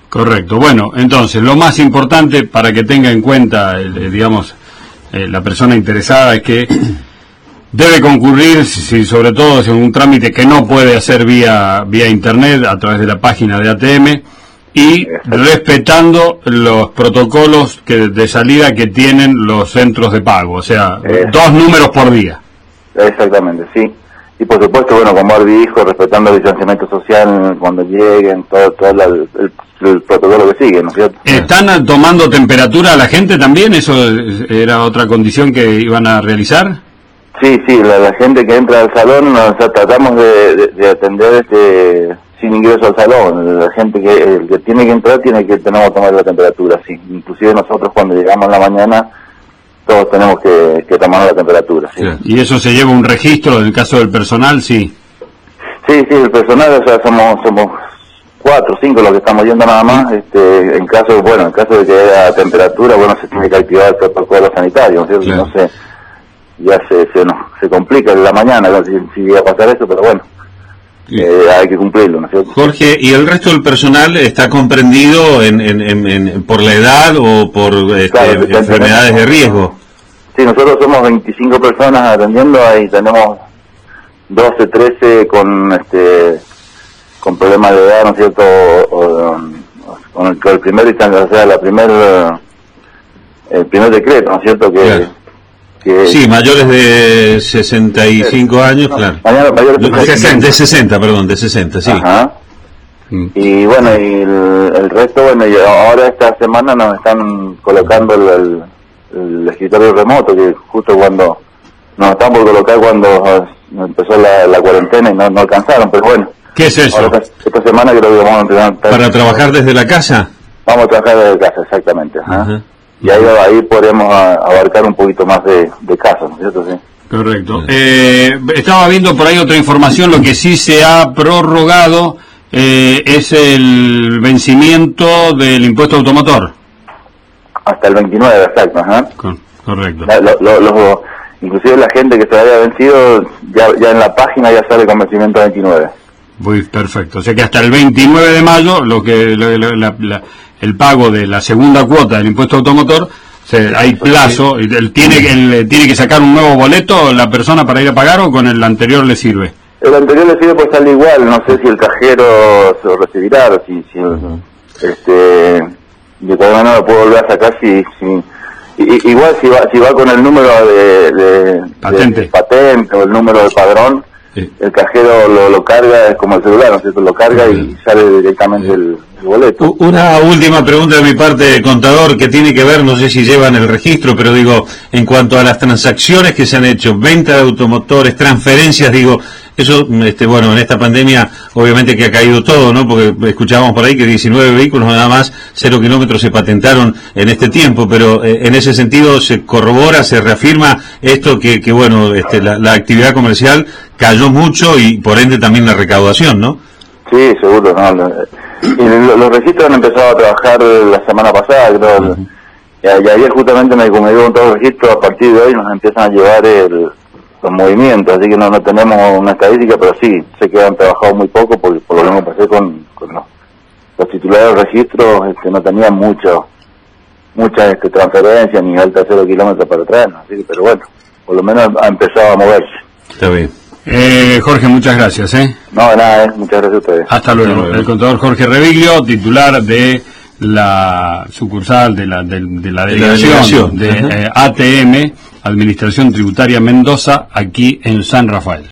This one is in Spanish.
Correcto. Bueno, entonces, lo más importante para que tenga en cuenta, la persona interesada es que debe concurrir, sobre todo si es un trámite que no puede hacer vía internet, a través de la página de ATM, y respetando los protocolos de salida que tienen los centros de pago, o sea, 2 números por día. Exactamente, sí. Y por supuesto, bueno, como Arby dijo, respetando el distanciamiento social cuando lleguen, todo el protocolo que sigue, ¿no es cierto? ¿Están tomando temperatura a la gente también? ¿Eso era otra condición que iban a realizar? Sí, la gente que entra al salón, tratamos de atender sin ingreso al salón. La gente el que tiene que entrar tenemos que tomar la temperatura, sí. Inclusive nosotros cuando llegamos en la mañana, todos tenemos que tomar la temperatura, sí. ¿Y eso se lleva un registro en el caso del personal? Sí. Sí, el personal, o sea, somos 4 o 5 los que estamos yendo nada más. En caso de que haya temperatura, se tiene que activar el protocolo sanitario, ¿no? Claro. No sé, ya se complica en la mañana, si llega a pasar eso, pero bueno. Hay que cumplirlo, ¿no es cierto? Jorge, ¿y el resto del personal está comprendido por la edad o por Claro, enfermedades de riesgo? Sí, nosotros somos 25 personas atendiendo, ahí tenemos 12, 13 con problemas de edad, ¿no es cierto? Con el primer instante, o sea, el primer decreto, ¿no es cierto? Claro. Sí, mayores de 65 años, claro. De 60, sí. Ajá. Y bueno, y el resto, y ahora esta semana nos están colocando el escritorio remoto, que justo cuando nos están por colocar cuando empezó la cuarentena y no alcanzaron, pero bueno. ¿Qué es eso? Ahora, esta semana creo que vamos a empezar. ¿Para trabajar desde la casa? Vamos a trabajar desde casa, exactamente. Ajá. Y ahí podremos abarcar un poquito más de casos, ¿no es cierto? Sí. Correcto. Estaba viendo por ahí otra información, lo que sí se ha prorrogado es el vencimiento del impuesto automotor. Hasta el 29, exacto. Ajá. Correcto. Inclusive la gente que se haya vencido, ya en la página ya sale con vencimiento 29. Muy perfecto. O sea que hasta el 29 de mayo, el pago de la segunda cuota del impuesto automotor, hay plazo, tiene que sacar un nuevo boleto la persona para ir a pagar, o con el anterior le sirve. El anterior le sirve, pues sale igual, no sé si el cajero se lo recibirá, o de todas maneras lo puedo volver a sacar igual si va con el número de patente o el número de padrón. Sí. El cajero lo carga, es como el celular, ¿no es cierto? Lo carga y sale directamente el boleto. Una última pregunta de mi parte, contador, que tiene que ver, no sé si llevan el registro, pero digo, en cuanto a las transacciones que se han hecho, venta de automotores, transferencias, eso, en esta pandemia, obviamente que ha caído todo, ¿no? Porque escuchábamos por ahí que 19 vehículos nada más, 0 kilómetros se patentaron en este tiempo, pero en ese sentido se corrobora, se reafirma esto la actividad comercial cayó mucho y por ende también la recaudación, ¿no? Sí, seguro, ¿no? Y los registros han empezado a trabajar la semana pasada, creo. Y ayer justamente me comunicó con todo el registro, a partir de hoy nos empiezan a llevar los movimientos, así que no tenemos una estadística, pero sí, sé que han trabajado muy poco, porque por lo menos pasé con los titulares de registros, no tenían muchas transferencias, ni alta 0 kilómetros para atrás, ¿no? Así que, pero bueno, por lo menos ha empezado a moverse. Está bien. Jorge, muchas gracias. No, nada, muchas gracias a ustedes. Hasta luego. El contador Jorge Reviglio, titular de la sucursal de la delegación de ATM, Administración Tributaria Mendoza, aquí en San Rafael.